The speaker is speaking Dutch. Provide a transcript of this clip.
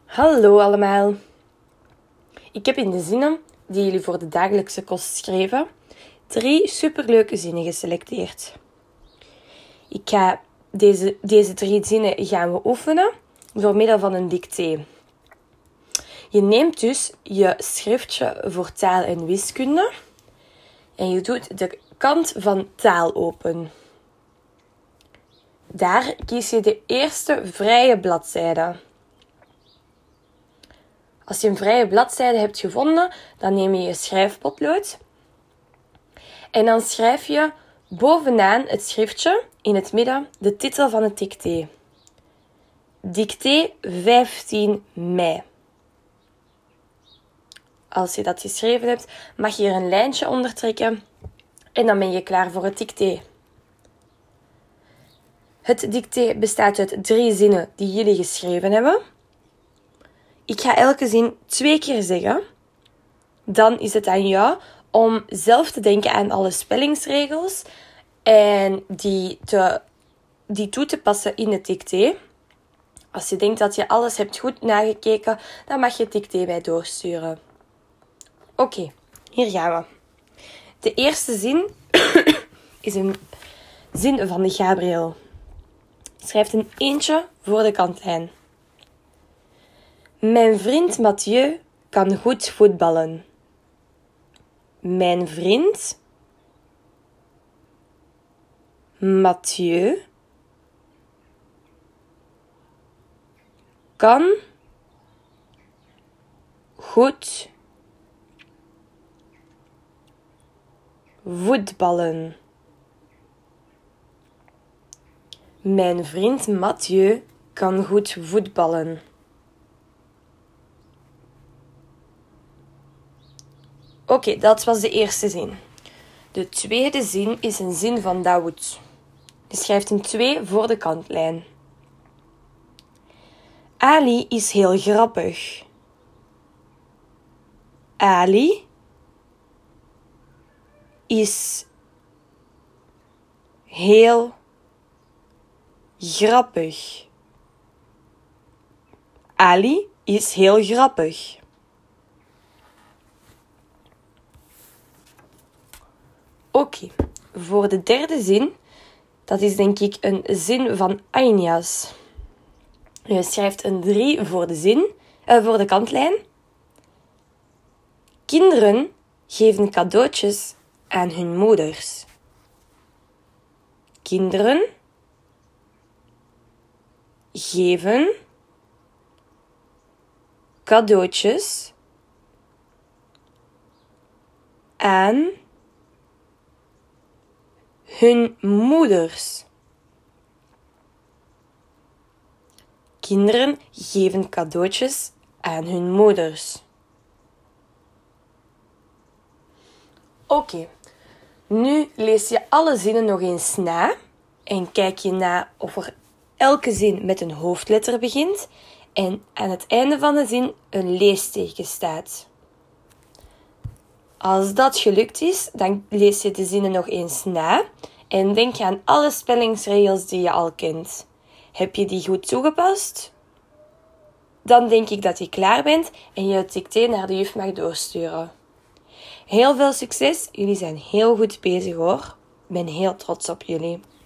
Hallo allemaal. Ik heb in de zinnen die jullie voor de dagelijkse kost schreven 3 superleuke zinnen geselecteerd. Ik ga deze 3 zinnen gaan we oefenen door middel van een dictée. Je neemt dus je schriftje voor taal en wiskunde en je doet de kant van taal open. Daar kies je de eerste vrije bladzijde. Als je een vrije bladzijde hebt gevonden, dan neem je je schrijfpotlood en dan schrijf je bovenaan het schriftje in het midden de titel van het dictée. Dictée 15 mei. Als je dat geschreven hebt, mag je er een lijntje onder trekken en dan ben je klaar voor het dictée. Het dictée bestaat uit 3 zinnen die jullie geschreven hebben. Ik ga elke zin 2 keer zeggen. Dan is het aan jou om zelf te denken aan alle spellingsregels en die toe te passen in het dictée. Als je denkt dat je alles hebt goed nagekeken, dan mag je het dictée bij doorsturen. Oké, hier gaan we. De eerste zin is een zin van de Gabriel. Schrijf een eentje voor de kantlijn. Mijn vriend Mathieu kan goed voetballen. Mijn vriend Mathieu kan goed voetballen. Mijn vriend Mathieu kan goed voetballen. Oké, dat was de eerste zin. De tweede zin is een zin van Daoud. Je schrijft een 2 voor de kantlijn. Ali is heel grappig. Ali is heel grappig. Ali is heel grappig. Oké, voor de derde zin, dat is denk ik een zin van Ainias. Je schrijft een 3 voor de kantlijn. Kinderen geven cadeautjes aan hun moeders. Kinderen geven cadeautjes aan hun moeders. Kinderen geven cadeautjes aan hun moeders. Oké, nu lees je alle zinnen nog eens na en kijk je na of er elke zin met een hoofdletter begint en aan het einde van de zin een leesteken staat. Als dat gelukt is, dan lees je de zinnen nog eens na en denk aan alle spellingsregels die je al kent. Heb je die goed toegepast? Dan denk ik dat je klaar bent en je het dictée naar de juf mag doorsturen. Heel veel succes, jullie zijn heel goed bezig hoor. Ik ben heel trots op jullie.